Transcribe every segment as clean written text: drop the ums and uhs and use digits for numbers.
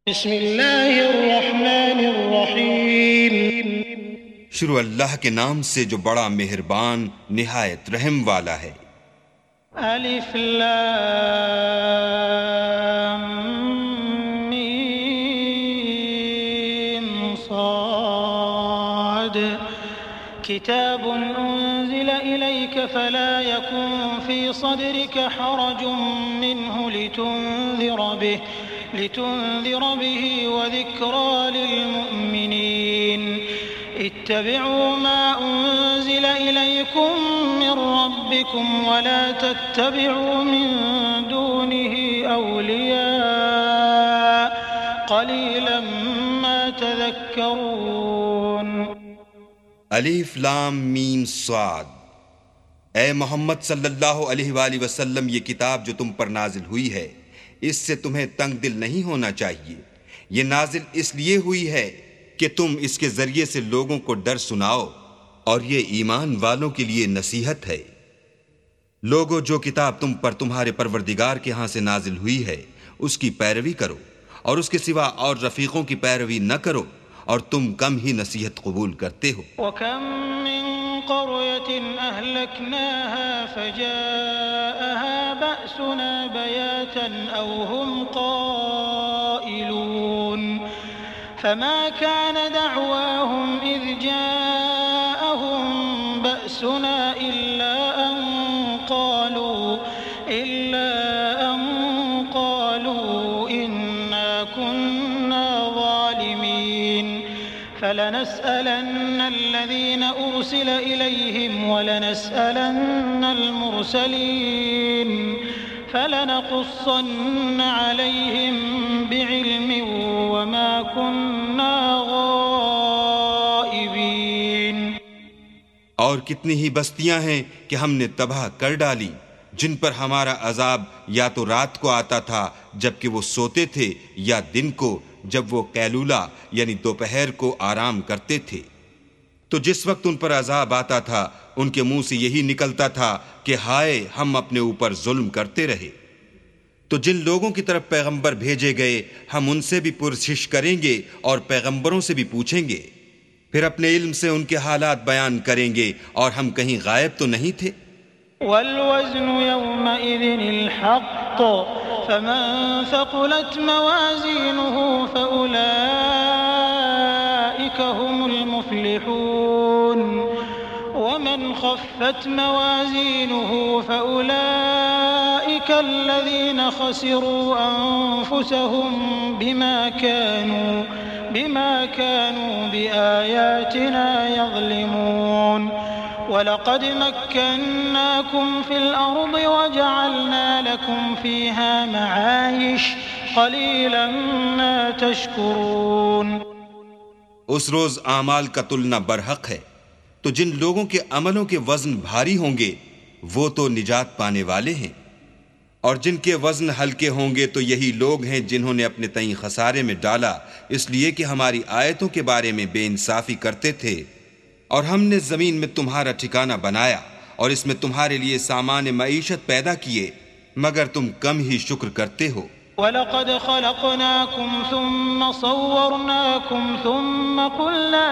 बिस्मिल्लाहिर्रहमानिर्रहीम। शुरू अल्लाह के नाम से जो बड़ा मेहरबान निहायत रहम वाला है। अलिफ लाम मीम साद किताबुन उन्ज़िला इलैका फला यकुन फी सदरिका हरजुम मिन्हु लितुन्ज़िर बिही वज़िक्रा लिलमुअ्मिनीन इत्तबिऊ मा उन्ज़िला इलैकुम मिन रब्बिकुम वला तत्तबिऊ मिन दूनिही औलिया क़लीलन मा तज़क्करून। अलिफ लाम मीम स्वाद। ए मोहम्मद सल्लल्लाहु अलैहि वसल्लम, ये किताब जो तुम पर नाजिल हुई है, इससे तुम्हें तंग दिल नहीं होना चाहिए। ये नाजिल इसलिए हुई है कि तुम इसके जरिए से लोगों को डर सुनाओ, और ये ईमान वालों के लिए नसीहत है। लोगों, जो किताब तुम पर तुम्हारे परवरदिगार के यहाँ से नाजिल हुई है, उसकी पैरवी करो और उसके सिवा और रफीकों की पैरवी न करो, और तुम कम ही नसीहत कबूल करते हो। वकम मिन क़रयतिन अहलकनाहा फजाअहा बअसुना बयातन औ हुम क़ाइलून फमा कान दअवाहुम इज़ जाअहुम बअसुना इल्ला अन क़ालू इन्ना कुन्ना ज़ालिमीन फलनस्अलन्न الذين أرسل إليهم ولنسألن المرسلين فلنقصن عليهم بعلم وما كنا غائبين। और कितनी ही बस्तियां हैं कि हमने तबाह कर डाली, जिन पर हमारा अजाब या तो रात को आता था जबकि वो सोते थे, या दिन को जब वो कैलूला यानी दोपहर को आराम करते थे। तो जिस वक्त उन पर अजाब आता था, उनके मुंह से यही निकलता था कि हाय, हम अपने ऊपर जुल्म करते रहे। तो जिन लोगों की तरफ पैगंबर भेजे गए, हम उनसे भी पुरसिश करेंगे और पैगंबरों से भी पूछेंगे, फिर अपने इल्म से उनके हालात बयान करेंगे, और हम कहीं गायब तो नहीं थे। वल्वज़्नु यौमइज़िनिल हक़्क़ फमन थक़ुलत मवाज़ीनुहु फ़उलाइका हुमुल मुफ़्लिहून वमन ख़फ़्फ़त मवाज़ीनुहु फ़उलाइका अल्लज़ीना ख़सिरू अन्फ़ुसहुम बिमा कानू बिआयातिना यज़लिमून। वलक़द मक्कन्नाकुम फ़िल अर्ज़ि वजअलना लकुम फ़ीहा मआयिश क़लीलन मा तशकुरून। उस रोज आमाल का तुलना बरहक है, तो जिन लोगों के अमलों के वजन भारी होंगे वो तो निजात पाने वाले हैं, और जिनके वजन हल्के होंगे तो यही लोग हैं जिन्होंने अपने तईं खसारे में डाला, इसलिए कि हमारी आयतों के बारे में बेइंसाफी करते थे। और हमने जमीन में तुम्हारा ठिकाना बनाया और इसमें तुम्हारे लिए सामान मईशत पैदा किए, मगर तुम कम ही शुक्र करते हो। वलक़द ख़लक़नाकुम सुम्मा सव्वरनाकुम सुम्मा क़ुल्ना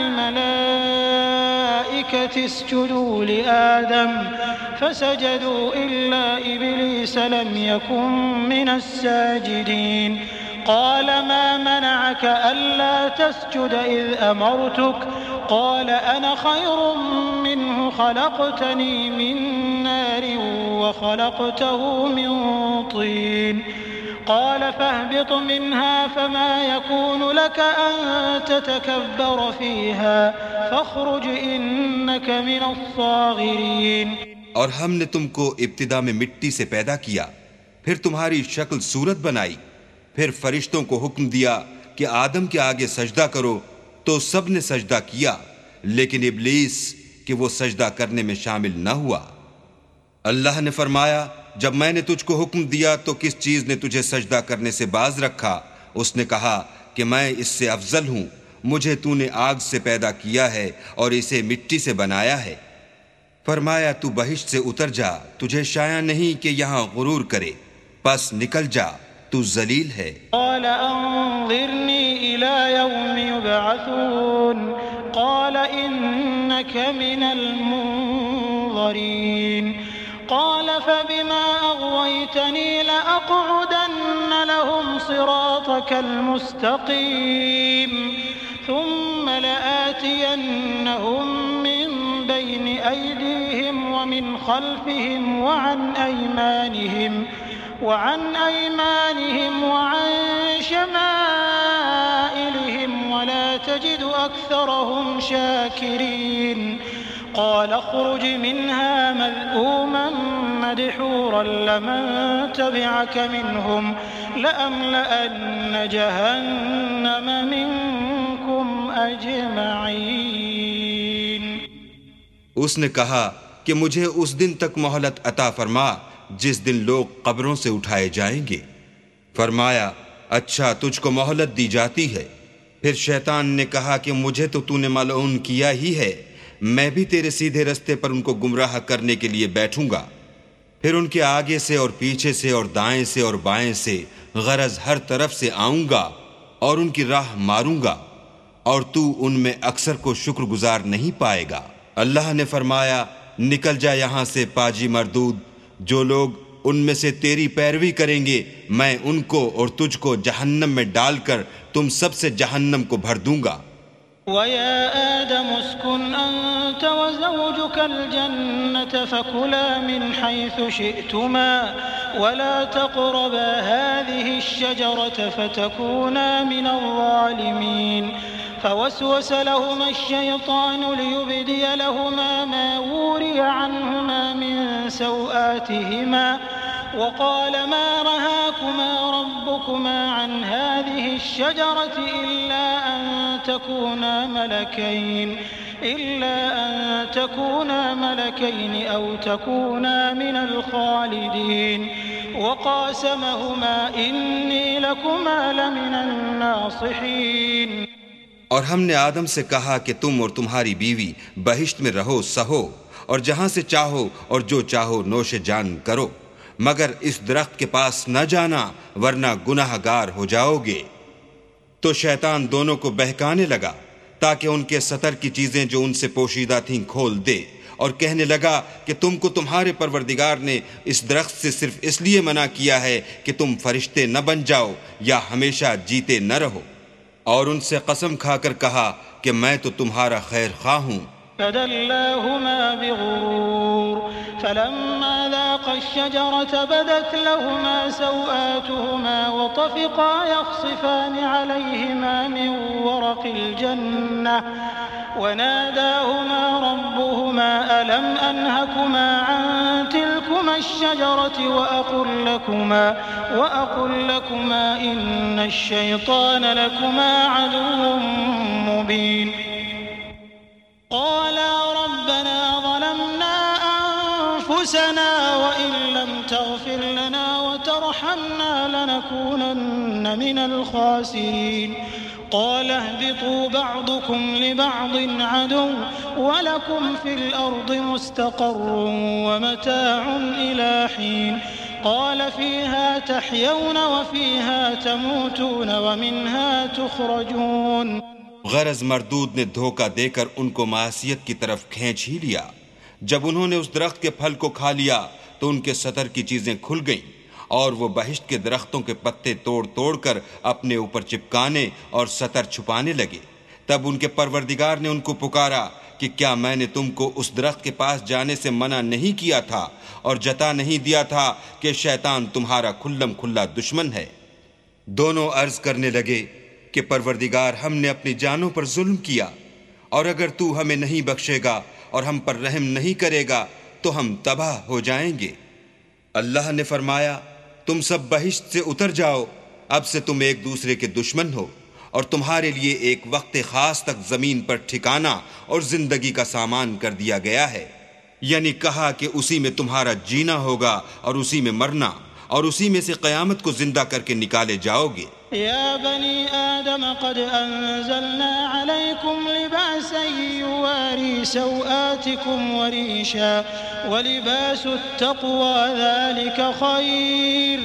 लिलमलाइकति इसजुदू लिआदम फसजदू इल्ला इब्लीस लम यकुन मिनस साजिदीन क़ाल मा मनअक अल्ला तस्जुद इज़ अमरतुक क़ाल अना ख़ैरुम मिन्हु ख़लक़तनी मिन नारिन व ख़लक़तहु मिन तीन क़ाल फ़हबित मिन्हा फ़मा यकूनु लक अन ततकब्बर फ़ीहा फ़ख़्रुज इन्नक मिनस साग़िरीन। और हमने तुमको इब्तिदा में मिट्टी से पैदा किया, फिर तुम्हारी शक्ल सूरत बनाई, फिर फरिश्तों को हुक्म दिया कि आदम के आगे सजदा करो, तो सब ने सजदा किया, लेकिन इब्लीस कि वो सजदा करने में शामिल न हुआ। अल्लाह ने फरमाया, जब मैंने तुझको हुक्म दिया तो किस चीज ने तुझे सजदा करने से बाज रखा? उसने कहा कि मैं इससे अफजल हूं, मुझे तूने आग से पैदा किया है और इसे मिट्टी से बनाया है। फरमाया, तू बहिश्त से उतर जा, तुझे शाया नहीं कि यहाँ गुरूर करे, बस निकल जा तू जलील है। क़ाल अंज़िरनी इला यौमि युबअसून क़ाल इन्नक मिनल मुन्ज़रीन क़ाल फबिमा अग़वैतनी लअक़उदन्न लहुम सिरातकल मुस्तक़ीम थुम्म लआतियन्नहुम मिन बैनि अयदीहिम व मिन ख़ल्फ़िहिम व अन अयमानिहिम व अन शमाइलिहिम वला तजिदु अक्सरहुम शाकिरीन क़ाल अख़्रुज मिन्हा मज़्मूमन मदहूरन लमन तबिअक मिनहुम लअमलअन्न जहन्नम मिनकुम अजमईन। उसने कहा कि मुझे उस दिन तक मोहलत अता फरमा जिस दिन लोग कब्रों से उठाए जाएंगे। फरमाया, अच्छा तुझको मोहलत दी जाती है। फिर शैतान ने कहा कि मुझे तो तूने मलऊन किया ही है, मैं भी तेरे सीधे रास्ते पर उनको गुमराह करने के लिए बैठूंगा। फिर उनके आगे से और पीछे से और दाएं से और बाएं से गरज हर तरफ से आऊंगा और उनकी राह मारूंगा और तू उनमें अक्सर को शुक्रगुजार नहीं पाएगा। अल्लाह ने फरमाया, निकल जा यहाँ से पाजी मरदूद। जो लोग उनमें से तेरी पैरवी करेंगे मैं उनको और तुझको जहन्नम में डालकर तुम सबसे जहन्नम को भर दूंगा। वया आदम उस्कुन अंत व ज़ौजुकल जन्नत फकुला मिन हैसु शिअ्तुमा वला तक़रबा हाज़िहि अश्शजरत फतकूना मिनल ज़ालिमीन फवस्वस लहुमा अश्शैतानु लियुब्दिय लहुमा मा वुरिय अन्हुमा मिन सौआतिहिमा वक़ाल मा रहाकुमा रब्बुकुमा अन हाज़िहि अश्शजरति इल्ला अन तकूना मलकैन औ तकूना मिनल खालिदीन वक़ासमहुमा इन्नी लकुमा लमिनन नासिहीन। और हमने आदम से कहा कि तुम और तुम्हारी बीवी बहिश्त में रहो सहो और जहां से चाहो और जो चाहो नोशे जान करो, मगर इस दरख्त के पास न जाना वरना गुनाहगार हो जाओगे। तो शैतान दोनों को बहकाने लगा ताकि उनके सतर की चीजें जो उनसे पोशीदा थीं खोल दे और कहने लगा कि तुमको तुम्हारे परवरदिगार ने इस दरख्त से सिर्फ इसलिए मना किया है कि तुम फरिश्ते न बन जाओ या हमेशा जीते न रहो। और उनसे कसम खाकर कहा कि मैं तो तुम्हारा खैर खा हूँ। फदल्लाहुमा बिगुरूर फलम्मा ज़ाक़ा अश्शजरत बदत लहुमा सौआतुहुमा वतफ़िक़ा यख़सिफ़ानि अलैहिमा मिन वरक़िल जन्नह वनादाहुमा रब्बुहुमा अलम अनहकुमा अन तिलकुमा अश्शजरति वअक़ुल लकुमा इन्न अश्शैतान लकुमा अदुव्वुन मुबीन। क़ाला रब्बना ज़लमना अन्फुसना वइन लम तग़फ़िर लना वतरहमना लनकूनन्न मिनल ख़ासिरीन। क़ाल अहबितू बअदुकुम लिबअदिन अदुव्वुन वलकुम फ़िल अर्दि मुस्तक़र्रुन वमताउन इला हीन। क़ाल फ़ीहा तहयौन वफ़ीहा तमूतून वमिन्हा तुख़रजून। गरज मरदूद ने धोखा देकर उनको मासियत की तरफ खींच ही लिया। जब उन्होंने उस दरख्त के फल को खा लिया तो उनके सतर की चीजें खुल गईं और वो बहिश्त के दरख्तों के पत्ते तोड़ तोड़ कर अपने ऊपर चिपकाने और सतर छुपाने लगे। तब उनके परवरदिगार ने उनको पुकारा कि क्या मैंने तुमको उस दरख्त के पास जाने से मना नहीं किया था और जता नहीं दिया था कि शैतान तुम्हारा खुल्लम खुल्ला दुश्मन है। दोनों अर्ज करने लगे कि परवरदिगार हमने अपनी जानों पर जुल्म किया और अगर तू हमें नहीं बख्शेगा और हम पर रहम नहीं करेगा तो हम तबाह हो जाएंगे। अल्लाह ने फरमाया, तुम सब बहिश्त से उतर जाओ, अब से तुम एक दूसरे के दुश्मन हो और तुम्हारे लिए एक वक्त खास तक जमीन पर ठिकाना और जिंदगी का सामान कर दिया गया है। यानी कहा कि उसी में तुम्हारा जीना होगा और उसी में मरना और उसी में से क़यामत को जिंदा करके निकाले जाओगे। या बनी आदम क़द अंज़लना अलैकुम लिबासन युवारी सौआतिकुम वरीशा वलिबासुत तक़वा ज़ालिका ख़ैर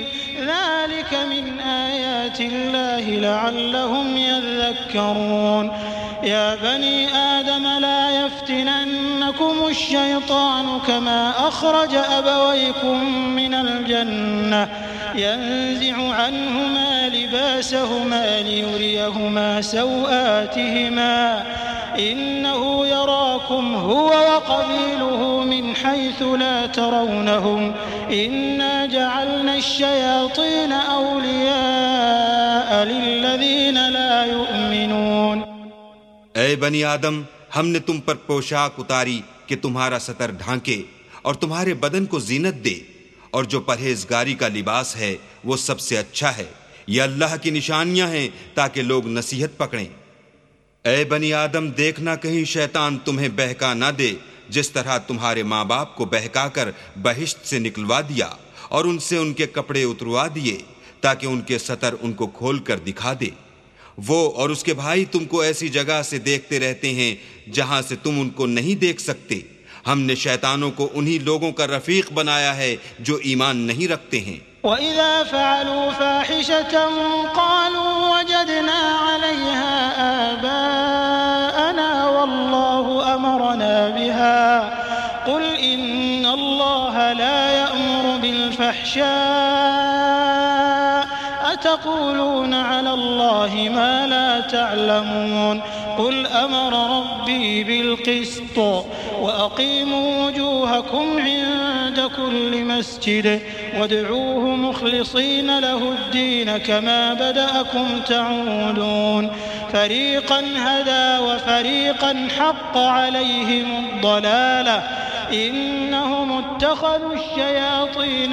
ذلك من آيات الله لعلهم يذكرون يا بني آدم لا يفتننكم الشيطان كما أخرج أبويكم من الجنة ينزع عنهما لباسهما ليريهما سوآتهما إنه يراكم هو وقبيله من حيث لا ترونهم إنا جعلنا الشياطين أولياء للذين لا يؤمنون ऐ बनी आदम, हमने तुम पर पोशाक उतारी कि तुम्हारा सतर ढांके और तुम्हारे बदन को जीनत दे, और जो परहेजगारी का लिबास है वो सबसे अच्छा है। ये अल्लाह की निशानियां हैं ताकि लोग नसीहत पकड़ें। ऐ बनी आदम, देखना कहीं शैतान तुम्हें बहका ना दे, जिस तरह तुम्हारे माँ बाप को बहकाकर बहिश्त से निकलवा दिया और उनसे उनके कपड़े उतरवा दिए ताकि उनके सतर उनको खोल कर दिखा दे। वो और उसके भाई तुमको ऐसी जगह से देखते रहते हैं जहां से तुम उनको नहीं देख सकते। हमने शैतानों को उन्हीं लोगों का रफीक बनाया है जो ईमान नहीं रखते हैं। वइज़ा फ़अलू फ़ाहिशतन क़ालू वजदना अलैहा आबाअना वल्लाहु अमरना बिहा क़ुल इन्नल्लाह ला यअमुरु बिल फ़हशाइ अतक़ूलून अलल्लाहि मा ला तअलमून क़ुल अमर रब्बी बिल-क़िस्त वअक़ीमू वजूहकुम इन्द कुल्लि मस्जिद वद्ऊह मुख़लिसीन लहुद्दीन कमा बदअकुम तऊदून फ़रीक़न हदा वफ़रीक़न हक़्क़ अलैहिमुद्दलालह इन्नहुम इत्तख़ज़ू अश्शयातीन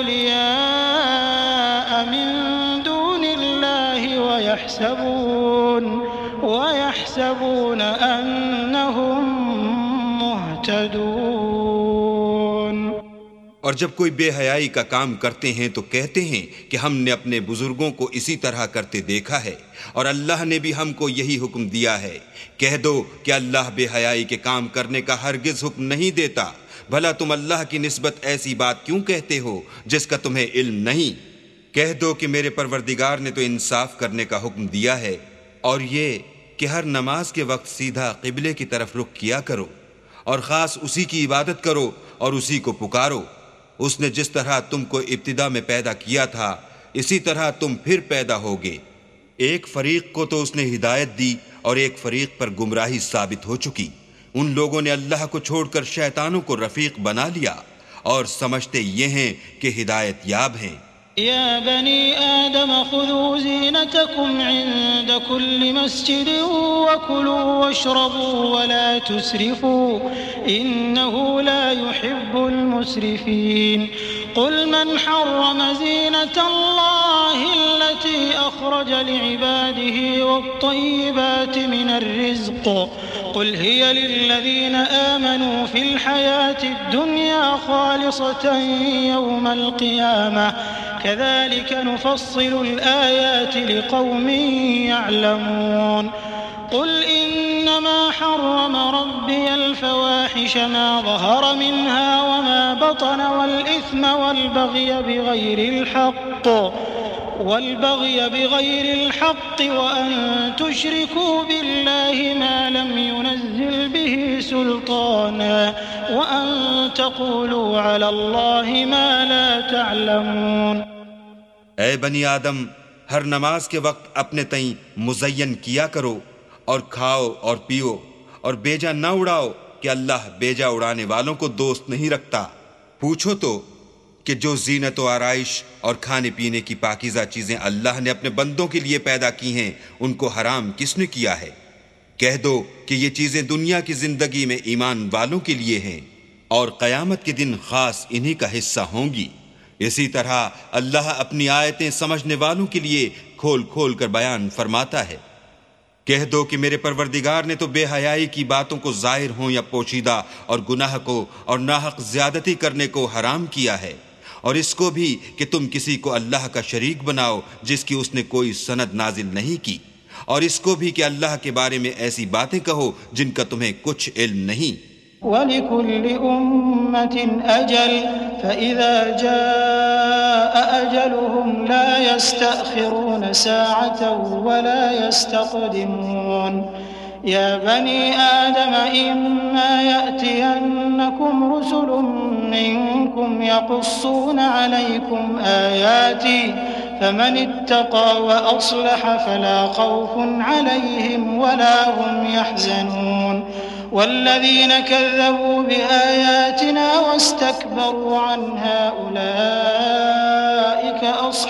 औलियाअ मिन दूनिल्लाहि वयहसबून अन्नहुम मुहतदून। और जब कोई बेहयाई का काम करते हैं तो कहते हैं कि हमने अपने बुजुर्गों को इसी तरह करते देखा है और अल्लाह ने भी हमको यही हुक्म दिया है। कह दो कि अल्लाह बेहयाई के काम करने का हरगिज हुक्म नहीं देता। भला तुम अल्लाह की निस्बत ऐसी बात क्यों कहते हो जिसका तुम्हें इल्म नहीं। कह दो कि मेरे परवरदिगार ने तो इंसाफ करने का हुक्म दिया है और ये कि हर नमाज के वक्त सीधा क़िबले की तरफ रुख किया करो और ख़ास उसी की इबादत करो और उसी को पुकारो। उसने जिस तरह तुमको इब्तिदा में पैदा किया था इसी तरह तुम फिर पैदा होगे। एक फरीक को तो उसने हिदायत दी और एक फरीक पर गुमराही साबित हो चुकी। उन लोगों ने अल्लाह को छोड़कर शैतानों को रफीक बना लिया और समझते ये हैं कि हिदायत याब हैं। या बनी आदम खुदू ज़ीनतकुम इन्द कुल्लि मस्जिदिन वकुलू वशरबू वला तुस्रिफू इन्नहु ला युहिब्बुल मुस्रिफीन क़ुल मन हर्रम ज़ीनतल्लाहि अल्लती अख़रज लिइबादिही वत्तय्यिबाति मिनर रिज़्क़ क़ुल हिय लिल्लज़ीना आमनू फ़िल हयातिद दुन्या ख़ालिसतन यौमल क़ियामह कज़ालिक नुफ़स्सिलुल आयाति लिक़ौमिन यअलमून क़ुल इन्नमा हर्रम रब्बियल फ़वाहिश मा ज़हर मिन्हा वमा बतन वल-इथ्म والبغي بغير الحق وأن تشركوا بالله ما لم ينزل به سلطانا وأن تقولوا على الله ما لا تعلمون। ऐ बनी आदम, हर नमाज के वक्त अपने तई मुज़य्यन किया करो और खाओ और पियो और बेजा न उड़ाओ कि अल्लाह बेजा उड़ाने वालों को दोस्त नहीं रखता। पूछो तो कि जो जीनत व आराइश और खाने पीने की पाकीज़ा चीज़ें अल्लाह ने अपने बंदों के लिए पैदा की हैं उनको हराम किसने किया है। कह दो कि ये चीज़ें दुनिया की ज़िंदगी में ईमान वालों के लिए हैं और क़यामत के दिन ख़ास इन्हीं का हिस्सा होंगी। इसी तरह अल्लाह अपनी आयतें समझने वालों के लिए खोल खोल कर बयान फरमाता है। कह दो कि मेरे परवरदिगार ने तो बेहयाई की बातों को ज़ाहिर हों या पोशीदा और गुनाह को और नाहक ज़्यादती करने को हराम किया है और इसको भी कि तुम किसी को अल्लाह का शरीक बनाओ जिसकी उसने कोई सनद नाजिल नहीं की, और इसको भी कि अल्लाह के बारे में ऐसी बातें कहो जिनका तुम्हें कुछ इल्म नहीं। वलिकुल्लि उम्मतिन अजल फइज़ा जाअ أجلهم لا يستأخرون ساعة ولا يستقدمون يا بني آدم إما يأتينكم رسل منكم يقصون عليكم آياتي فمن اتقى وأصلح فلا خوف عليهم ولا هم يحزنون والذين كذبوا بآياتنا واستكبروا عنها أولئك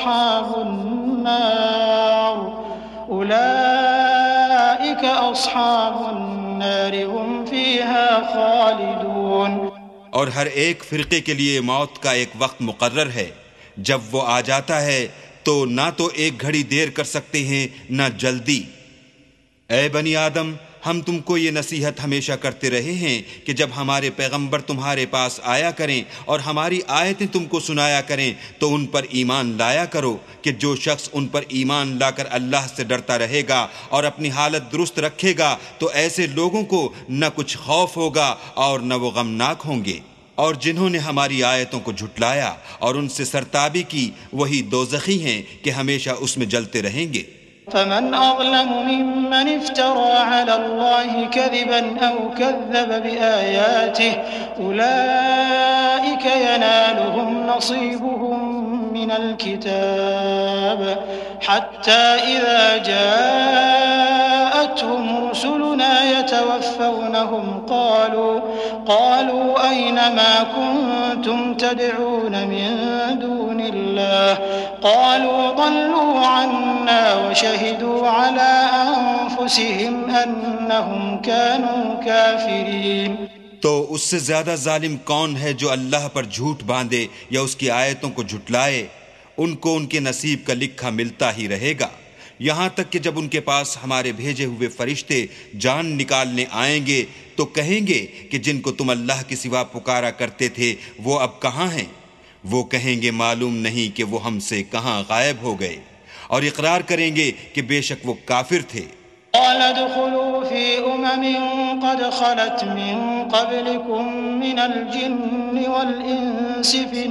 أصحاب النار هم فيها خالدون। और हर एक फिरके के लिए मौत का एक वक्त मुकर्रर है, जब वो आ जाता है तो ना तो एक घड़ी देर कर सकते हैं ना जल्दी। ऐ बनी आदम, हम तुमको ये नसीहत हमेशा करते रहे हैं कि जब हमारे पैगंबर तुम्हारे पास आया करें और हमारी आयतें तुमको सुनाया करें तो उन पर ईमान लाया करो कि जो शख्स उन पर ईमान लाकर अल्लाह से डरता रहेगा और अपनी हालत दुरुस्त रखेगा तो ऐसे लोगों को न कुछ खौफ होगा और न वो गमनाक होंगे। और जिन्होंने हमारी आयतों को झुटलाया और उनसे सरताबी की वही दोज़खी हैं कि हमेशा उसमें जलते रहेंगे। فمن أظلم ممن افترى على الله كذبا أو كذب بآياته أولئك ينالهم نصيبهم من الكتاب حتى إذا جاءتهم رسلنا يتوفونهم قالوا أين ما كنتم تدعون من دون الله قالوا ضلوا عنا وشهدوا على أنفسهم أنهم كانوا كافرين। तो उससे ज्यादा जालिम कौन है जो अल्लाह पर झूठ बांधे या उसकी आयतों को झुटलाए? उनको उनके नसीब का लिखा मिलता ही रहेगा, यहाँ तक कि जब उनके पास हमारे भेजे हुए फरिश्ते जान निकालने आएंगे तो कहेंगे कि जिनको तुम अल्लाह के सिवा पुकारा करते थे वो अब कहाँ हैं? वो कहेंगे मालूम नहीं कि वो हमसे कहाँ गायब हो गए, और इकरार करेंगे कि बेशक वो काफिर थे। قال ادخلوا في أمم قد خلت من قبلكم من الجن والإنس في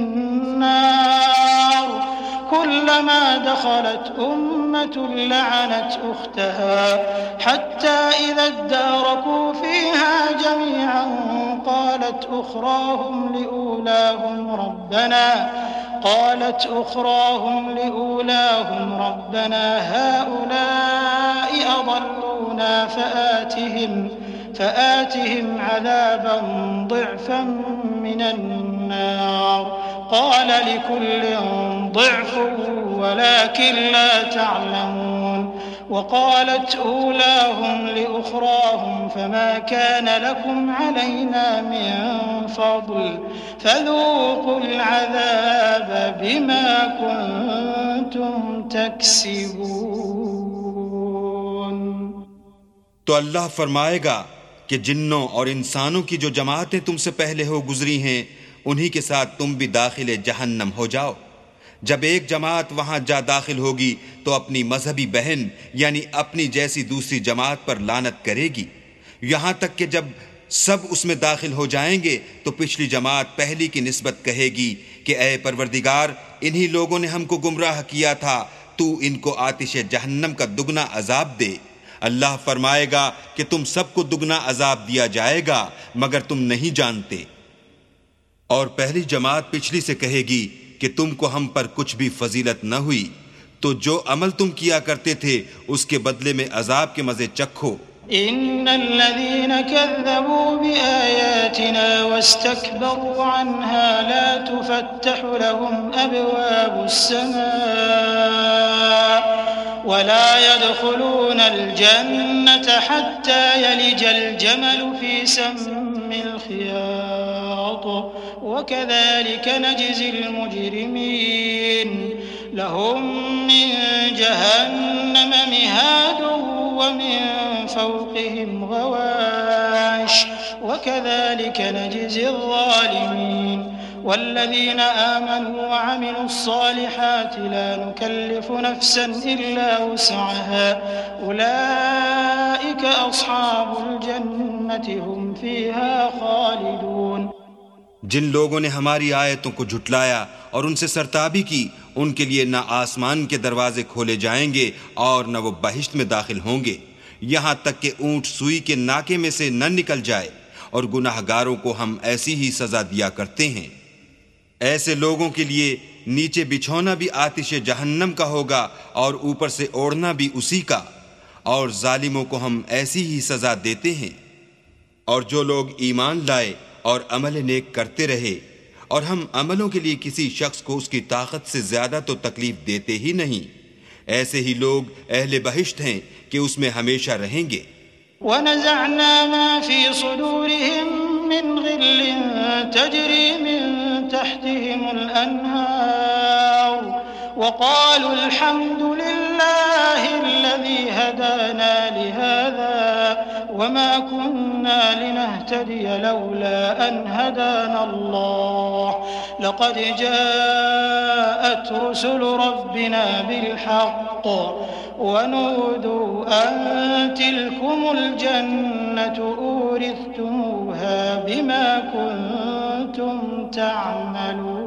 النار كلما دخلت أمة لعنت أختها حتى إذا اداركوا فيها جميعا قالت أخراهم لأولاهم ربنا هؤلاء أضلونا فآتهم عذابا ضعفا من النار قال لكل ضعف ولكن لا تعلمون وقالت أولاهم لأخراهم فما كان لكم علينا من فضل فذوقوا العذاب بما كنتم تكسبون। तो अल्लाह फरमाएगा कि जिन्नों और इंसानों की जो जमातें तुमसे पहले हो गुजरी हैं उन्हीं के साथ तुम भी दाखिले जहन्नम हो जाओ। जब एक जमात वहां जा दाखिल होगी तो अपनी मजहबी बहन यानी अपनी जैसी दूसरी जमात पर लानत करेगी, यहाँ तक कि जब सब उसमें दाखिल हो जाएंगे तो पिछली जमात पहली की निस्बत कहेगी कि ऐ परवरदिगार, इन्हीं लोगों ने हमको गुमराह किया था, तू इनको आतिश जहन्नम का दुगना अजाब दे। अल्लाह फरमाएगा कि तुम सबको दुगना अजाब दिया जाएगा मगर तुम नहीं जानते। और पहली जमात पिछली से कहेगी कि तुमको हम पर कुछ भी फजीलत न हुई, तो जो अमल तुम किया करते थे उसके बदले में अजाब के मजे चखो। इन्नल्लज़ीना कज़्ज़बू बिआयातिना वस्तकबरू अन्हा ला तुफ़त्तहु लहुम अब्वाबुस्समा वला यदखुलूनल जन्नता हत्ता यलिजल जमलु फी सम्मिल खियात वकज़ालिक नजज़िल मुजरिमीन लहुम मिन जहन्नम मिहादुन वमिन फौक़िहिम गवाश वकज़ालिक नजज़िल ज़ालिमीन वल्लज़ीना आमनू वअमिलु स्सालिहात ला नुकल्लिफु नफ्सन इल्ला वुस्अहा उलाइक अस्हाबुल जन्नति हुम फ़ीहा खालिदून। जिन लोगों ने हमारी आयतों को झुटलाया और उनसे सरताबी की, उनके लिए न आसमान के दरवाजे खोले जाएंगे और न वो बहिश्त में दाखिल होंगे, यहाँ तक कि ऊंट सुई के नाके में से न निकल जाए, और गुनाहगारों को हम ऐसी ही सजा दिया करते हैं। ऐसे लोगों के लिए नीचे बिछौना भी आतिश जहन्नम का होगा और ऊपर से ओढ़ना भी उसी का, और जालिमों को हम ऐसी ही सजा देते हैं। और जो लोग ईमान लाए और अमल नेक करते रहे, और हम अमलों के लिए किसी शख्स को उसकी ताकत से ज्यादा तो तकलीफ देते ही नहीं, ऐसे ही लोग अहले बहिश्त हैं कि उसमें हमेशा रहेंगे। वनज़अना मा फ़ी सुदूरिहिम मिन ग़िल्लिन तजरी मिन तहतिहिमुल अन्हार वक़ालुल हम्दुलिल्लाहिल्लज़ी हदाना लिहाज़ा वमा कुन्ना लिनहतदिय लौला अन हदानल्लाह लक़द जाअत रुसुलु रब्बिना बिलहक़्क़ वनूदू अन तिलकुमुल जन्नतु ऊरिस्तुमूहा बिमा कुन्तुम तअमलून।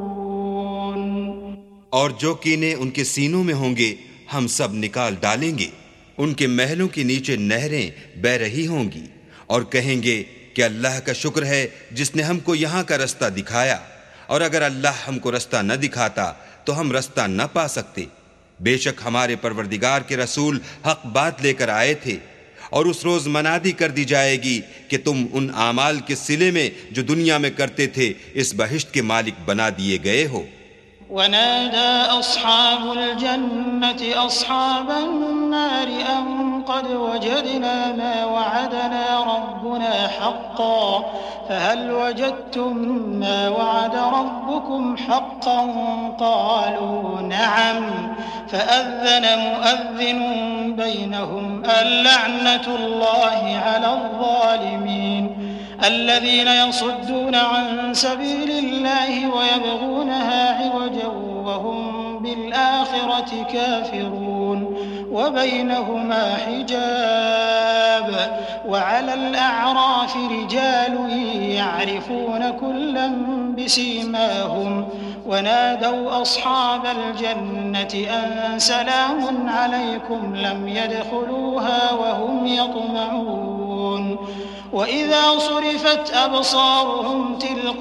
और जो कीने उनके सीनों में होंगे हम सब निकाल डालेंगे, उनके महलों के नीचे नहरें बह रही होंगी, और कहेंगे कि अल्लाह का शुक्र है जिसने हमको यहाँ का रास्ता दिखाया, और अगर अल्लाह हमको रास्ता न दिखाता तो हम रास्ता न पा सकते। बेशक हमारे परवरदिगार के रसूल हक बात लेकर आए थे, और उस रोज मनादी कर दी जाएगी कि तुम उन आमाल के सिले में जो दुनिया में करते थे इस बहिश्त के मालिक बना दिए गए हो। वनादा अस्हाबुल जन्नति अस्हाबन नारि अन क़द वजदना मा वअदना रब्बुना हक़्क़न फहल वजदतुम मा वअद रब्बुकुम हक़्क़न क़ालू नअम फअज़्ज़न मुअज़्ज़िनुन बैनहुम अल्लअनतुल्लाहि अलज़्ज़ालिमीन الذين يصدون عن سبيل الله ويبغونها عوجا وهم بالآخرة كافرون وبينهما حجاب وعلى الأعراف رجال يعرفون كلا بسيماهم ونادوا أصحاب الجنة أن سلام عليكم لم يدخلوها وهم يطمعون وإذا صرفت أبصارهم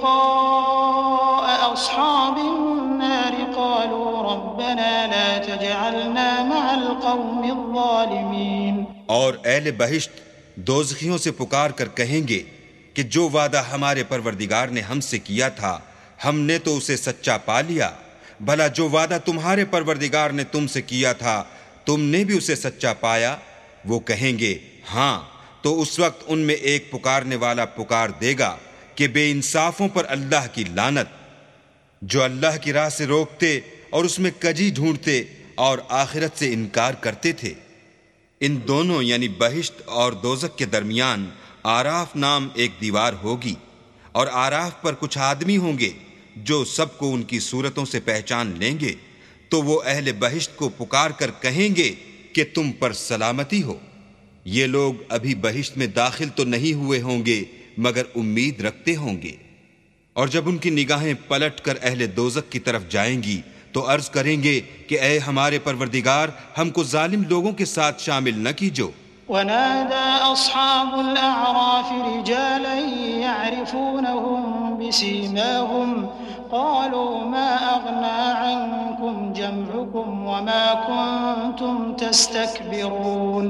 تلقاء أصحاب النار قالوا ربنا لا تجعلنا مع القوم الظالمين। और अहले बहिश्त दोज़खियों से पुकार कर कहेंगे कि जो वादा हमारे परवरदिगार ने हमसे किया था हमने तो उसे सच्चा पा लिया, भला जो वादा तुम्हारे परवरदिगार ने तुमसे किया था तुमने भी उसे सच्चा पाया। वो कहेंगे हाँ, तो उस वक्त उनमें एक पुकारने वाला पुकार देगा कि बेइंसाफों पर अल्लाह की लानत, जो अल्लाह की राह से रोकते और उसमें कजी ढूंढते और आखिरत से इनकार करते थे। इन दोनों यानी बहिश्त और दोज़ख के दरमियान आराफ नाम एक दीवार होगी, और आराफ पर कुछ आदमी होंगे जो सबको उनकी सूरतों से पहचान लेंगे। तो वो अहले बहिश्त को पुकार कर कहेंगे कि तुम पर सलामती हो। ये लोग अभी बहिश्त में दाखिल तो नहीं हुए होंगे मगर उम्मीद रखते होंगे। और जब उनकी निगाहें पलट कर अहले दोज़ख की तरफ जाएंगी तो अर्ज करेंगे कि ऐ हमारे परवरदिगार, हमको जालिम लोगों के साथ शामिल न कीजो। वनादा अस्हाबुल अअराफ रिजालन यअरिफूनहुम बिसीमाहुम क़ालू मा अग़ना अन्कुम जमउकुम वमा कुन्तुम तस्तकबिरून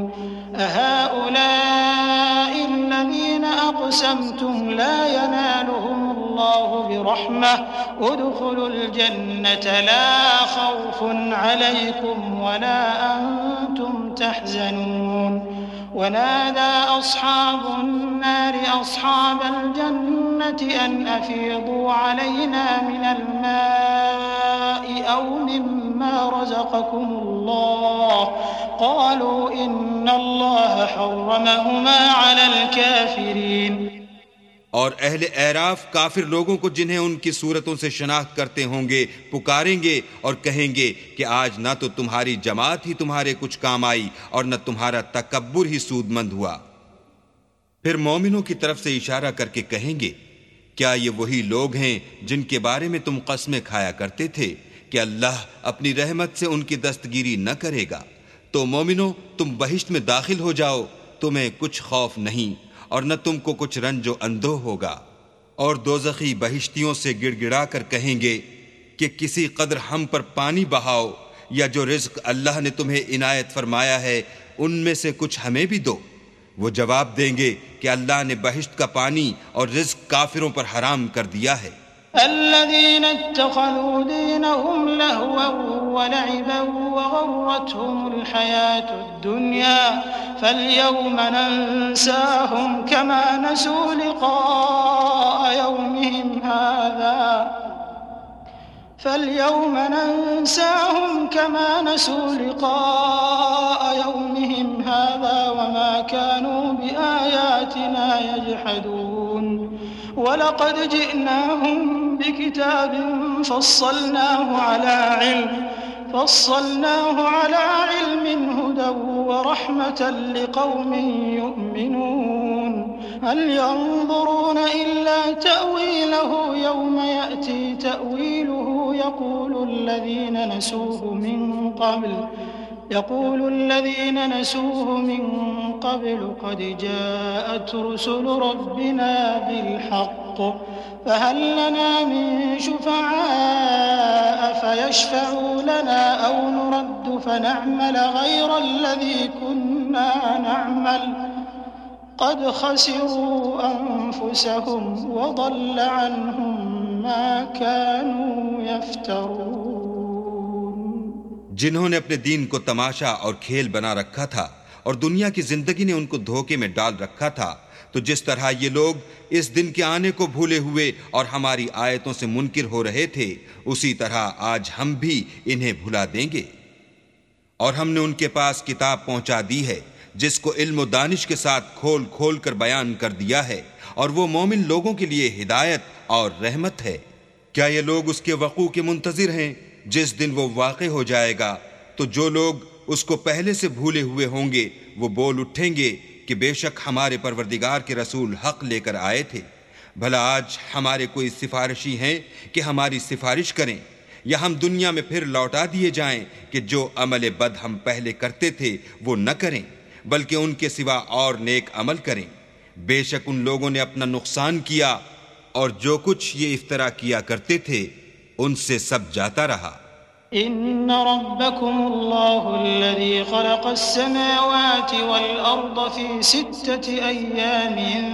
अहाउलाइ अल्लज़ीना अक़समतुम ला यनालुहुमुल्लाहु बिरहमह उदख़ुलुल जन्नत ला ख़ौफ़ुन अलैकुम वला अंतुम तहज़नून वनादा अस्हाबुन नारि अस्हाबल जन्नति अन अफ़ीदू अलैना मिनल माइ औ मिम्मा रज़क़कुमुल्लाह क़ालू इन्नल्लाह हर्रमहुमा अलल काफ़िरीन। और अहले एराफ काफिर लोगों को जिन्हें उनकी सूरतों से शनाख्त करते होंगे पुकारेंगे और कहेंगे कि आज ना तो तुम्हारी जमात ही तुम्हारे कुछ काम आई और न तुम्हारा तकब्बुर ही सूदमंद हुआ। फिर मोमिनों की तरफ से इशारा करके कहेंगे क्या ये वही लोग हैं जिनके बारे में तुम कस्में खाया करते थे कि अल्लाह अपनी रहमत से उनकी दस्तगीरी न करेगा? तो मोमिनो, तुम बहिश्त में दाखिल हो जाओ, तुम्हें कुछ खौफ नहीं और न तुमको कुछ रंजो अंधो होगा। और दोज़खी बहिश्तियों से गिड़गिड़ा कर कहेंगे कि किसी कदर हम पर पानी बहाओ, या जो रिज्क अल्लाह ने तुम्हें इनायत फरमाया है उनमें से कुछ हमें भी दो। वो जवाब देंगे कि अल्लाह ने बहिश्त का पानी और रिज्क काफिरों पर हराम कर दिया है। अल्लज़ीना इत्तख़ज़ू दीनहुम लहवन व लइबन व गर्रतहुमुल हयातुद दुनिया फल्यौम नंसाहुम कमा नसू लिक़ाअ यौमिहिम हाज़ा فاليوم ننساهم كما نسوا لقاء يومهم هذا وما كانوا بآياتنا يجحدون ولقد جئناهم بكتاب فصلناه على علم هدى ورحمة لقوم يؤمنون هل ينظرون إلا تأويله يوم يأتي تأويله يقول الذين نسوه من قبل قد جاءت رسل ربنا بالحق فهل لنا من شفعاء فيشفعوا لنا أو نرد فنعمل غير الذي كنا نعمل قد خسروا أنفسهم وضل عنهم ما كانوا يفترون। जिन्होंने अपने दीन को तमाशा और खेल बना रखा था और दुनिया की जिंदगी ने उनको धोखे में डाल रखा था, तो जिस तरह ये लोग इस दिन के आने को भूले हुए और हमारी आयतों से मुनकिर हो रहे थे, उसी तरह आज हम भी इन्हें भुला देंगे। और हमने उनके पास किताब पहुंचा दी है जिसको इल्म दानिश के साथ खोल खोल कर बयान कर दिया है, और वो मोमिन लोगों के लिए हिदायत और रहमत है। क्या ये लोग उसके वक़ू के मुंतज़िर हैं जिस दिन वो वाक़े हो जाएगा? तो जो लोग उसको पहले से भूले हुए होंगे वो बोल उठेंगे कि बेशक हमारे परवरदिगार के रसूल हक लेकर आए थे। भला आज हमारे कोई सिफारिशी हैं कि हमारी सिफारिश करें, या हम दुनिया में फिर लौटा दिए जाएं कि जो अमल बद हम पहले करते थे वो न करें, बल्कि उनके सिवा और नेक अमल करें। बेशक उन लोगों ने अपना नुकसान किया और जो कुछ ये इफ्तरा किया करते थे उनसे सब जाता रहा। इन्न रब्बकुमुल्लाहुल्लज़ी ख़लक़स्समावाति वल अर्द फ़ी सित्तति अय्यामिन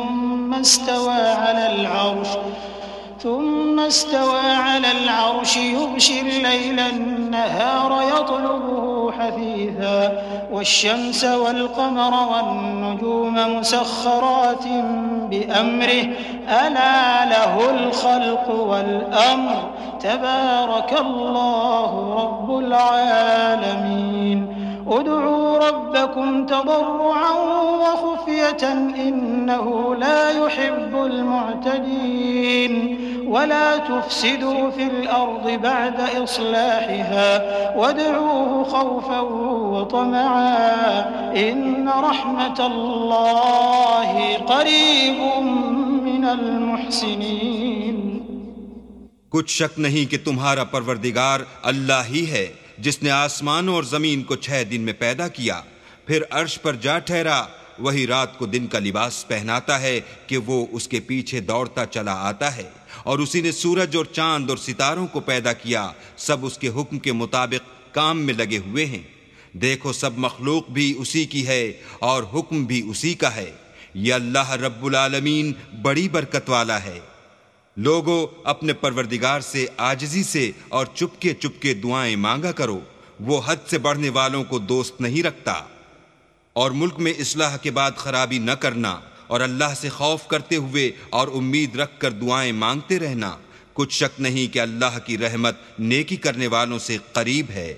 ثم استوى على العرش يغشي الليل النهار يطلبه حثيثا والشمس والقمر والنجوم مسخرات بأمره ألا له الخلق والأمر تبارك الله رب العالمين ادعوا ربكم تضرعا وخفية إنه لا يحب المعتدين ولا تفسدوا في الأرض بعد إصلاحها وادعوه خوفا وطمعا إن رحمة الله قريب من المحسنين। कुछ शक नहीं कि तुम्हारा परवरदिगार अल्लाह ही है जिसने आसमानों और जमीन को 6 दिन में पैदा किया, फिर अर्श पर जा ठहरा। वही रात को दिन का लिबास पहनाता है कि वो उसके पीछे दौड़ता चला आता है, और उसी ने सूरज और चांद और सितारों को पैदा किया, सब उसके हुक्म के मुताबिक काम में लगे हुए हैं। देखो सब मखलूक भी उसी की है और हुक्म भी उसी का है। यह अल्लाह रब्बुल आलमीन बड़ी बरकत वाला है। लोगों, अपने परवरदिगार से आजिज़ी से और चुपके चुपके दुआएं मांगा करो, वो हद से बढ़ने वालों को दोस्त नहीं रखता। और मुल्क में इस्लाह के बाद खराबी न करना और अल्लाह से खौफ करते हुए और उम्मीद रख कर दुआएं मांगते रहना। कुछ शक नहीं कि अल्लाह की रहमत नेकी करने वालों से करीब है।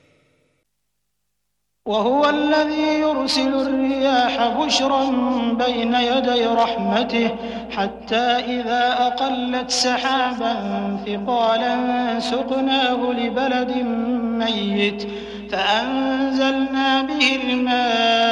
वहुव अल्लज़ी युरसिलुर रियाह बुशरन बैन यदै रहमतिह हत्ता इज़ा अक़ल्लत सहाबन थिक़ालन सुक़नाहु लिबलदिन मय्यित फ़अंज़लना बिहिल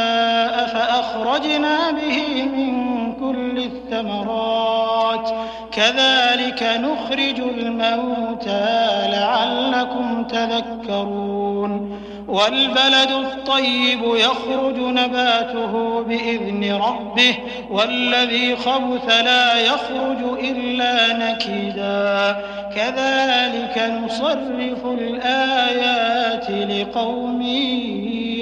माअ फ़अख़रजना बिही मिन कुल्लिथ थमरात कज़ालिक नुख़रिजुल मौता लअल्लकुम तज़क्करून वल्बलदुत्तय्यिबु यख़रुजु नबातुहु बिइज़्नि रब्बिहि वल्लज़ी ख़बुथ ला यख़रुजु इल्ला नकीदा कज़ालिक नुसर्रिफ़ुल आयाति लिक़ौमिन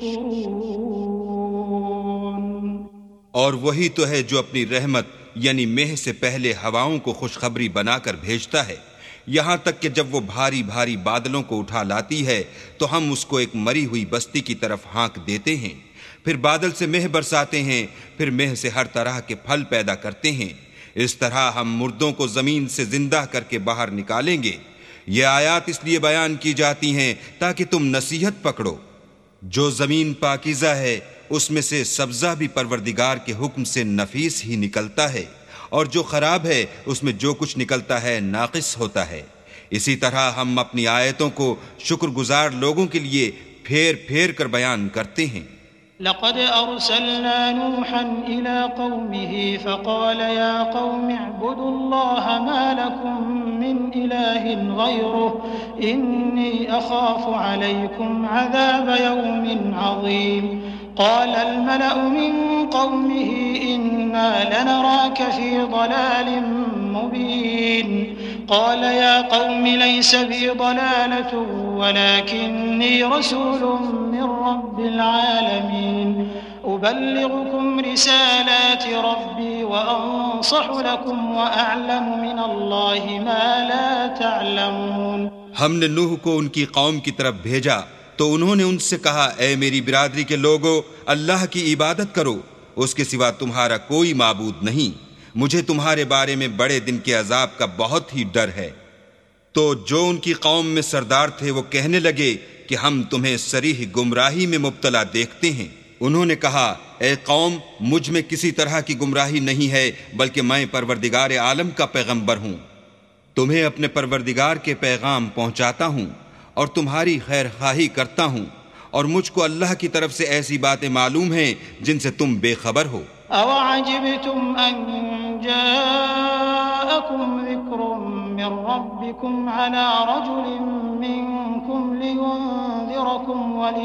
यशकुरून। और वही तो है जो अपनी रहमत यानी मेह से पहले हवाओं को खुशखबरी बनाकर भेजता है, यहाँ तक कि जब वो भारी भारी बादलों को उठा लाती है तो हम उसको एक मरी हुई बस्ती की तरफ हाँक देते हैं। फिर बादल से मेह बरसाते हैं, फिर मेह से हर तरह के फल पैदा करते हैं। इस तरह हम मुर्दों को जमीन से जिंदा करके बाहर निकालेंगे। ये आयात इसलिए बयान की जाती हैं ताकि तुम नसीहत पकड़ो। जो जमीन पाकीज़ा है उसमें से सब्ज़ा भी परवरदिगार के हुक्म से नफीस ही निकलता है, और जो खराब है उसमें जो कुछ निकलता है नाकिस होता है। इसी तरह हम अपनी आयतों को शुक्रगुजार लोगों के लिए फेर फेर कर बयान करते हैं। लक़द अरसलना नूहन इला क़ौमिही फ़क़ाल या क़ौमि अअ्बुदुल्लाह मा लकुम मिन इलाहिन ग़ैरुहु इन्नी अख़ाफ़ु अलैकुम अज़ाब यौमिन अज़ीम। क़ाल अल-मलअु मिन क़ौमिही इन्ना लनराक फ़ी ضलालिन मुबीन। क़ाल या क़ौमि लैस बी ضलालतुन वलाकिन्नी रसूलुम मिन रब्बिल आलमीन उबल्लिग़ुकुम रिसालाति रब्बी व अंसहु लकुम व अअलमु मिनल्लाहि मा ला तअलमून। हमने नूह को उनकी कौम की तरफ भेजा तो उन्होंने उनसे कहा, ऐ मेरी बिरादरी के लोगो, अल्लाह की इबादत करो, उसके सिवा तुम्हारा कोई माबूद नहीं। मुझे तुम्हारे बारे में बड़े दिन के अजाब का बहुत ही डर है। तो जो उनकी कौम में सरदार थे वो कहने लगे कि हम तुम्हें सरीह गुमराही में मुब्तला देखते हैं। उन्होंने कहा, ए कौम, मुझ में किसी तरह की गुमराही नहीं है, बल्कि मैं परवरदिगार आलम का पैगंबर हूँ। तुम्हें अपने परवरदिगार के पैगाम पहुँचाता हूँ और तुम्हारी खैर खाही करता हूँ, और मुझको अल्लाह की तरफ से ऐसी बातें मालूम हैं जिनसे तुम बेखबर हो। अवअजिबतुम अन जाअकुम ज़िक्रुम मिन रब्बिकुम अला रजुलिन मिनकुम लियुन्ज़िरकुम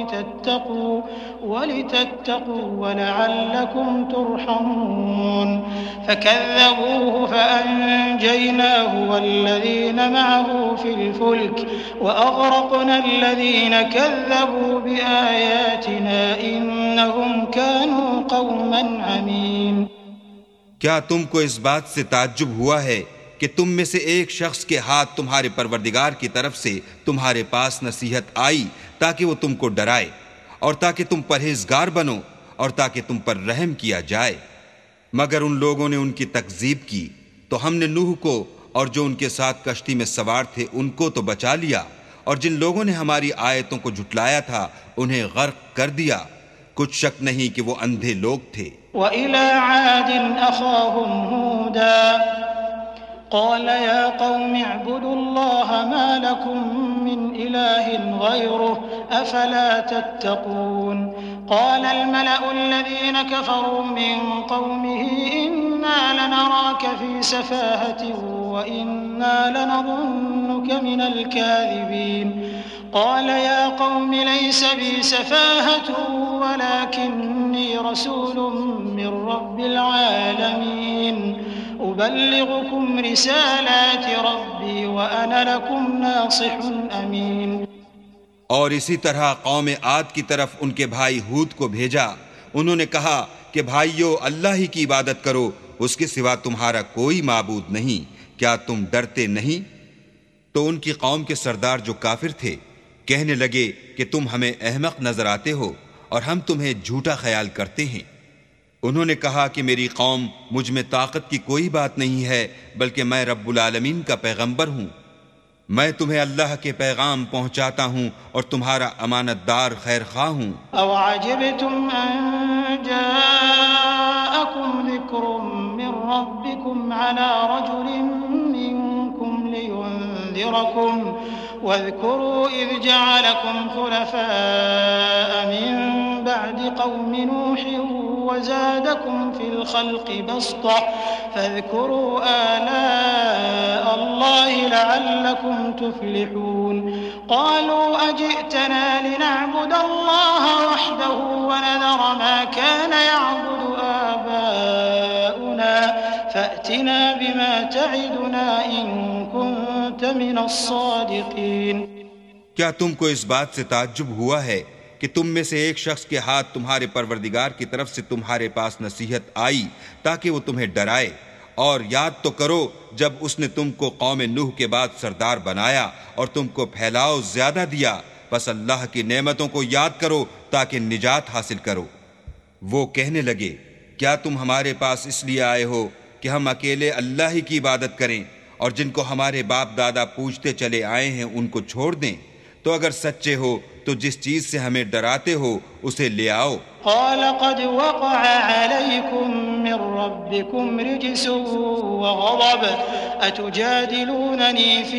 वलितत्तक़ू वलअल्लकुम तुरहमून। फकज़्ज़बूहु फअन्जयनाहु वल्लज़ीन मअहु फिल फुल्क वअग़रक़ना अल्लज़ीन कज़्ज़बू बिआयातिना इन्नहुम कानू क़ौमन अमीन। क्या तुमको इस बात से ताज्जुब हुआ है कि तुम में से एक शख्स के हाथ तुम्हारे परवरदिगार की तरफ से तुम्हारे पास नसीहत आई ताकि वो तुमको डराए और ताकि तुम परहेजगार बनो और ताकि तुम पर रहम किया जाए? मगर उन लोगों ने उनकी तकजीब की तो हमने नूह को और जो उनके साथ कश्ती में सवार थे उनको तो बचा लिया, और जिन लोगों ने हमारी आयतों को झुटलाया था उन्हें गर्क कर दिया। कुछ शक नहीं कि वो अंधे लोग थे। वइला आदिन अख़ाहुम हूदा क़ाल या क़ौमि अअ्बुदुल्लाह मा लकुम मिन इलाहिन ग़ैरुहु अफ़ला तत्तक़ून। क़ाल अल-मलअु अल्लज़ीन कफ़रू मिन क़ौमिही इन्ना लनराक फ़ी सफ़ाहतिन व इन्ना लनज़ुन्नुक मिनल काज़िबीन। क़ाल या क़ौमि लैस बी सफ़ाहतुन वलाकिन्नी रसूलुम मिन रब्बिल आलमीन उबल्लिग़ुकुम रिसालाति रब्बी व अना लकुम नासिहुन अमीन। और इसी तरह कौम आद की तरफ उनके भाई हूद को भेजा। उन्होंने कहा कि भाइयों, अल्लाह ही की इबादत करो, उसके सिवा तुम्हारा कोई माबूद नहीं। क्या तुम डरते नहीं? तो उनकी कौम के सरदार जो काफिर थे कहने लगे कि तुम हमें अहमक नजर आते हो और हम तुम्हें झूठा ख्याल करते हैं। उन्होंने कहा कि मेरी कौम, मुझ में ताकत की कोई बात नहीं है, बल्कि मैं रब्बुल आलमीन का पैगंबर हूँ। मैं तुम्हें अल्लाह के पैगाम पहुँचाता हूँ और तुम्हारा अमानतदार खैर खा हूँ। अवअजिबतुम अन जाअकुम ज़िक्रुम मिन रब्बिकुम अला रजुलिन मिनकुम लियुन्ज़िरकुम वज़्कुरू इज़ जअलकुम खुलफ़ाअ मिन बअदि क़ौमि नूहिन وزادكم في الخلق بسطة فاذكروا آلاء الله لعلكم تفلحون قالوا أجئتنا لنعبد الله وحده ونذر ما كان يعبد آباؤنا فأتنا بما تعدنا إن كنت من الصادقين। क्या तुमको इस बात से ताज्जुब हुआ है कि तुम में से एक शख्स के हाथ तुम्हारे परवरदिगार की तरफ से तुम्हारे पास नसीहत आई ताकि वो तुम्हें डराए? और याद तो करो जब उसने तुमको कौम नूह के बाद सरदार बनाया और तुमको फैलाव ज्यादा दिया। बस अल्लाह की नेमतों को याद करो ताकि निजात हासिल करो। वो कहने लगे, क्या तुम हमारे पास इसलिए आए हो कि हम अकेले अल्लाह ही की इबादत करें और जिनको हमारे बाप दादा पूजते चले आए हैं उनको छोड़ दें? तो अगर सच्चे हो तो जिस चीज से हमें डराते हो उसे ले आओ। क़ाल क़द वक़अ अलैकुम मिन रब्बिकुम रिजसुन व ग़ज़ब अतुजादिलूननी फ़ी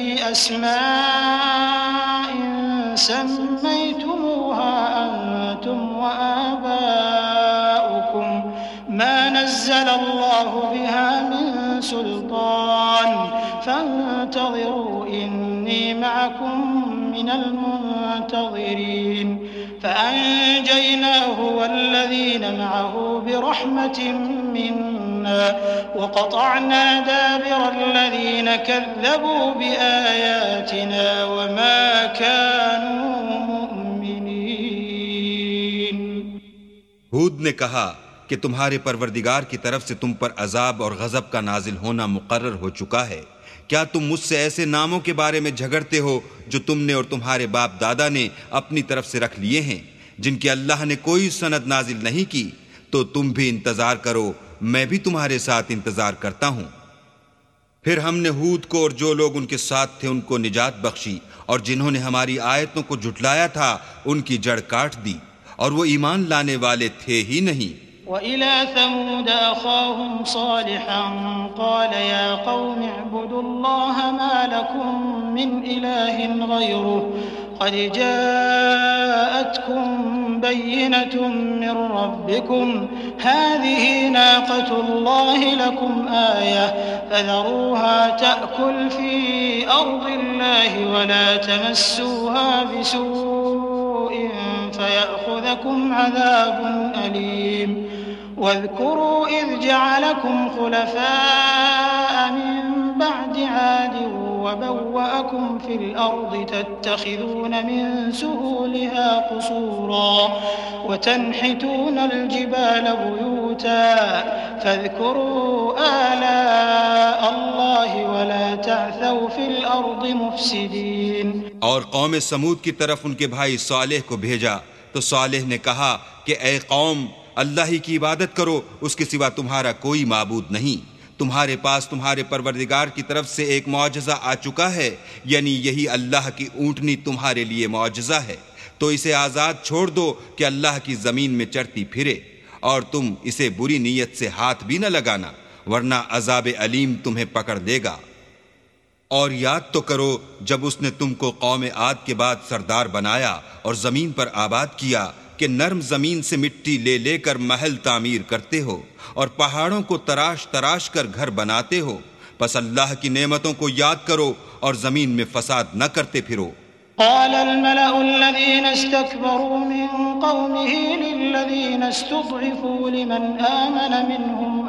अस्माइन सम्मैतुमूहा अंतुम व आबाउकुम मा नज़्ज़ल अल्लाहु बिहा मिन सुल्तान फंतज़िरू इन्नी मअकुम मिनल मुंतज़िरीन فأنجيناه والذين معه برحمة منا وقطعنا دابر الذين كذبوا بآياتنا وما كانوا مؤمنين। हूद ने कहा कि तुम्हारे परवरदिगार की तरफ से तुम पर अजाब और गजब का नाजिल होना मुकर्रर हो चुका है। क्या तुम मुझसे ऐसे नामों के बारे में झगड़ते हो जो तुमने और तुम्हारे बाप दादा ने अपनी तरफ से रख लिए हैं, जिनकी अल्लाह ने कोई सनद नाजिल नहीं की? तो तुम भी इंतजार करो, मैं भी तुम्हारे साथ इंतजार करता हूं। फिर हमने हूद को और जो लोग उनके साथ थे उनको निजात बख्शी और जिन्होंने हमारी आयतों को झुटलाया था उनकी जड़ काट दी और वो ईमान लाने वाले थे ही नहीं। वइला समूद अखाहुम सालिहन क़ाल या क़ौम अअ्बुदुल्लाह मा लकुम मिन इलाहिन ग़ैरुहु क़द जाअतकुम बय्यिनतुम मिन रब्बिकुम हाज़िही नाक़तुल्लाहि लकुम आयह फ़ज़रूहा तअकुल फ़ी अर्दिल्लाहि वला तमस्सूहा बिसूइन फ़यअख़ुज़कुम अज़ाबुन अलीम। واذكروا إذ جعلكم خلفاء من بعد عاد وبوأكم في الأرض تتخذون من سهولها قصورا وتنحتون الجبال بيوتا فاذكروا آلاء الله ولا تعثوا في الأرض مفسدين। और कौम समूद की तरफ उनके भाई सालेह को भेजा तो सालेह ने कहा कि ए कौम, अल्लाह ही की इबादत करो, उसके सिवा तुम्हारा कोई माबूद नहीं। तुम्हारे पास तुम्हारे परवरदिगार की तरफ से एक मौजज़ा आ चुका है, यानी यही अल्लाह की ऊँटनी तुम्हारे लिए मौजज़ा है। तो इसे आज़ाद छोड़ दो कि अल्लाह की ज़मीन में चढ़ती फिरे, और तुम इसे बुरी नीयत से हाथ भी न लगाना, वरना अज़ाब अलीम तुम्हें पकड़ लेगा। और याद तो करो जब उसने तुमको कौम आद के बाद सरदार बनाया और ज़मीन पर आबाद किया कि नर्म जमीन से मिट्टी ले लेकर महल तामीर करते हो और पहाड़ों को तराश तराश कर घर बनाते हो। बस अल्लाह की नेमतों को याद करो और जमीन में फसाद न करते फिरो। قال الملأ الذين استكبروا من قومه للذين استضعفوا لمن آمن منهم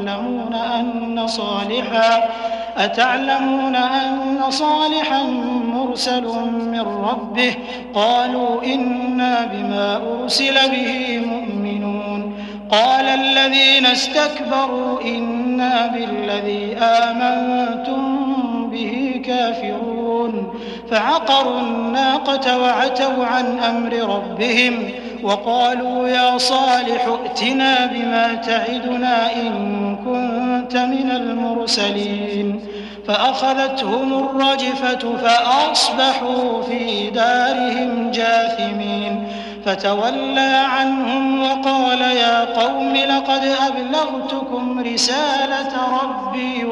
أتعلمون أن صالحا مرسل من ربه قالوا إنا بما أرسل به مؤمنون قال الذين استكبروا إنا بالذي آمنتم به كافرون فعقروا الناقة وعتوا عن أمر ربهم وقالوا يا صالح ائتنا بما تعدنا إن كنت من المرسلين فأخذتهم الرجفة فأصبحوا في دارهم جاثمين فتولى عنهم وقال يا قوم لقد أبلغتكم رسالة ربي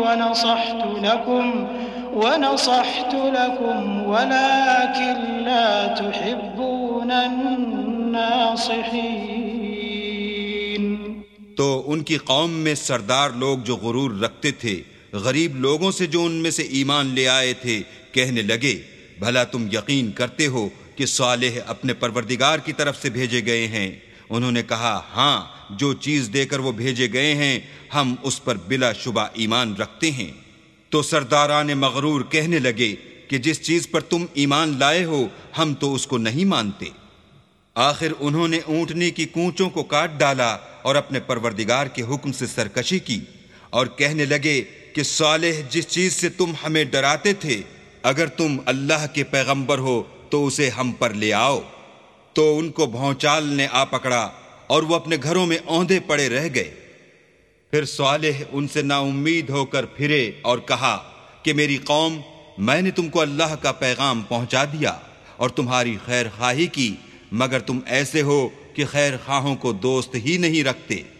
ونصحت لكم ولكن لا تحبون الناصحين۔ तो उनकी कौम में सरदार लोग जो गुरूर रखते थे गरीब लोगों से जो उनमें से ईमान ले आए थे, कहने लगे, भला तुम यकीन करते हो कि सालेह अपने परवरदिगार की तरफ से भेजे गए हैं? उन्होंने कहा, हाँ, जो चीज देकर वो भेजे गए हैं हम उस पर बिला शुबा ईमान रखते हैं। तो सरदारान मगरूर कहने लगे कि जिस चीज पर तुम ईमान लाए हो हम तो उसको नहीं मानते। आखिर उन्होंने ऊंटनी की कूंचों को काट डाला और अपने परवरदिगार के हुक्म से सरकशी की और कहने लगे कि सालेह जिस चीज से तुम हमें डराते थे, अगर तुम अल्लाह के पैगंबर हो तो उसे हम पर ले आओ। तो उनको भौचाल ने आ पकड़ा और वो अपने घरों में औंधे पड़े रह गए। फिर सालेह उनसे नाउम्मीद होकर फिरे और कहा कि मेरी कौम, मैंने तुमको अल्लाह का पैगाम पहुंचा दिया और तुम्हारी खैर खाही की, मगर तुम ऐसे हो कि खैर खाहों को दोस्त ही नहीं रखते।